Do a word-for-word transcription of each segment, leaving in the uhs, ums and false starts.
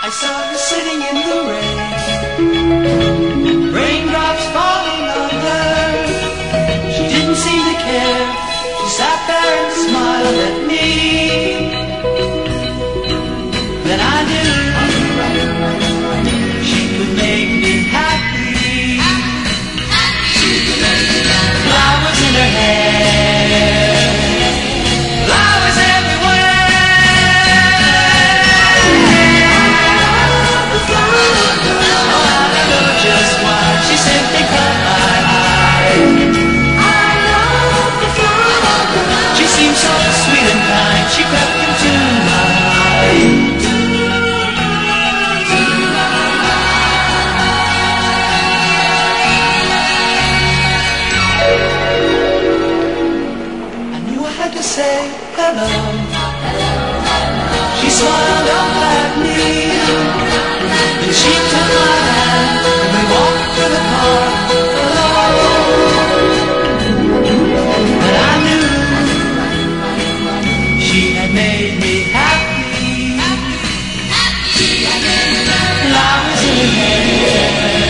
I saw her sitting in the rain, raindrops falling on her. She didn't seem to care. She sat there and smiled at me. Then I knew she could make me happy. Flowers in her hair, flowers everywhere. Oh, I don't know just why she simply caught my eye. She seemed so sweet and kind. She crept into my mind. To say hello. She smiled up at me, and she took my hand, and we walked to the park alone. But I knew she had made me happy. Flowers in her hair,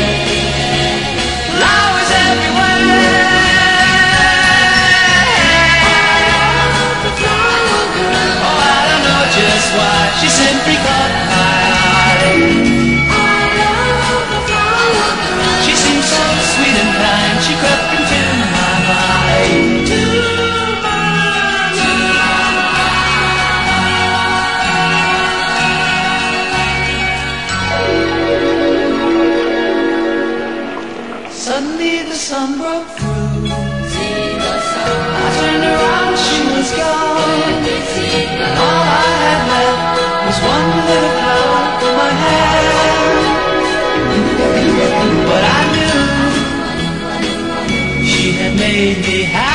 flowers everywhere. Just why she simply caught my eye. She seemed so sweet and kind. She crept into my mind. Suddenly the sun broke through. I turned around, she was gone. All I had left was one little flower in my hair. But I knew she had made me happy.